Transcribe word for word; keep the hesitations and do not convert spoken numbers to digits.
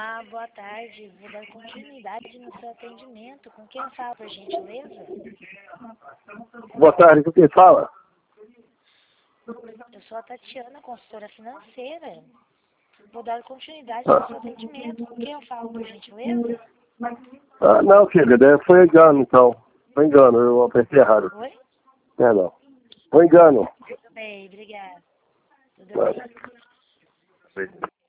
Olá, boa tarde. Vou dar continuidade no seu atendimento. Com quem eu falo, por gentileza? Boa tarde, com quem fala? Eu sou a Tatiana, consultora financeira. Vou dar continuidade Ah. no seu atendimento. Com quem eu falo, por gentileza? Ah, não, filha, deve- foi engano, então. Foi engano, eu apertei errado. Oi? É, não. Foi engano. Tudo bem, obrigada. Tudo bem. Mas-